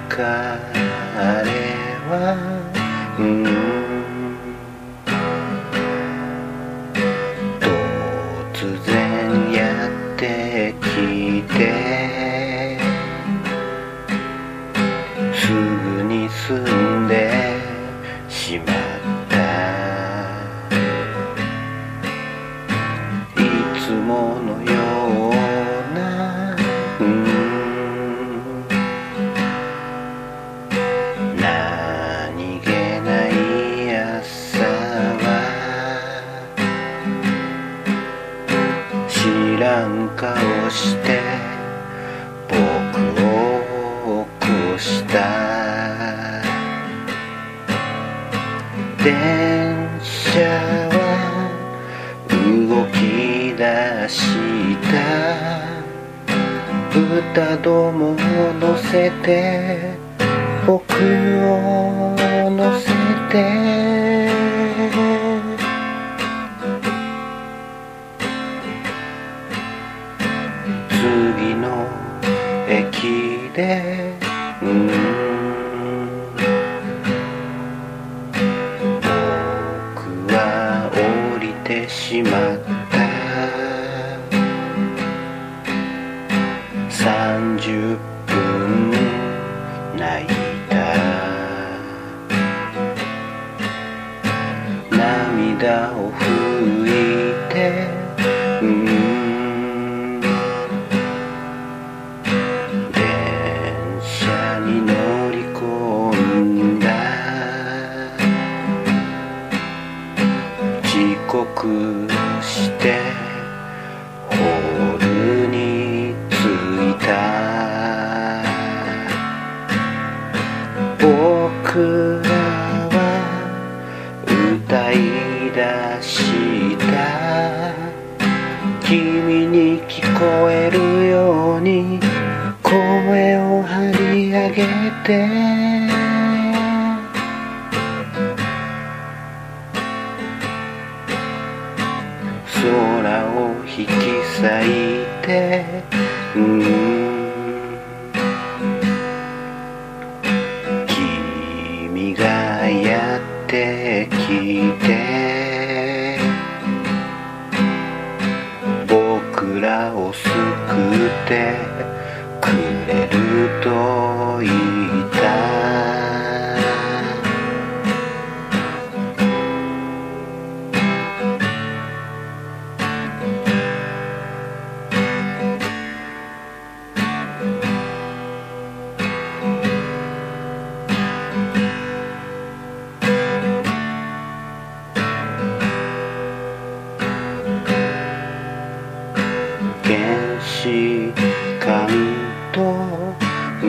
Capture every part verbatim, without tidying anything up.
彼は、うん、突然やってきてすぐに住んでしまった。いつものような、うん、何気ない朝は知らん顔して僕を起こした。電車は動き出した。豚どもを乗せて僕を乗せて次の駅で、うん、僕は降りてしまった。さんじゅっぷん泣いた。涙を拭いて、うん、電車に乗り込んだ。遅刻してホールに着いた。僕らは歌い出した。君に聞こえるように声を張り上げて、空を引き裂いて、うん、君がやってきて僕らを救ってくれると言った。検視官と、うん、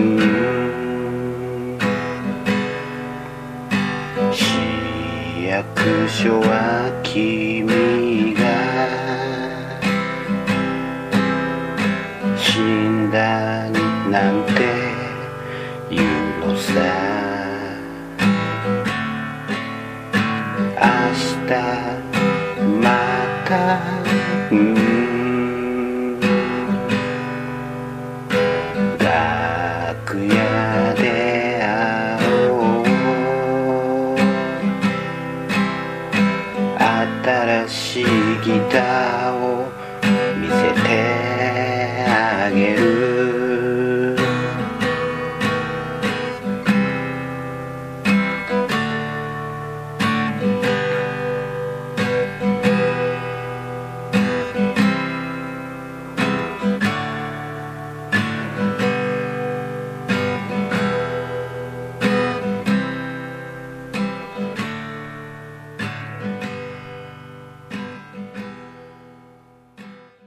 市役所は君が死んだなんて言うのさ。明日また、うん楽屋で会おう。新しいギターを見せて